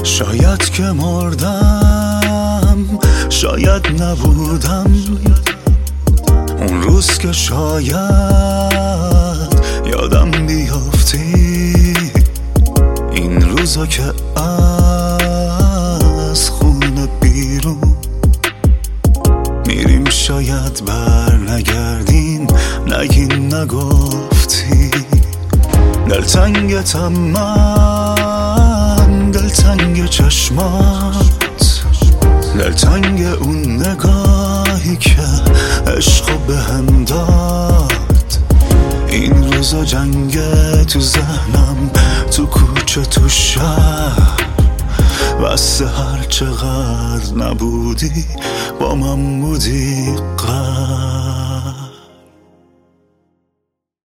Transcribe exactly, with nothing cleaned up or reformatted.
شاید که مردم، شاید نبودم اون روز که شاید یادم بیافتی، این روزا که از خونه بیرون میریم شاید بر نگردیم، نگین نگفتی. دلتنگتم من، دلتنگ چشمات، دلتنگ اون نگاهی که عشقو بهم داد. این روزا جنگ تو ذهنم، تو کوچه تو شهر، بسته هر چقدر نبودی با من بودی قرار.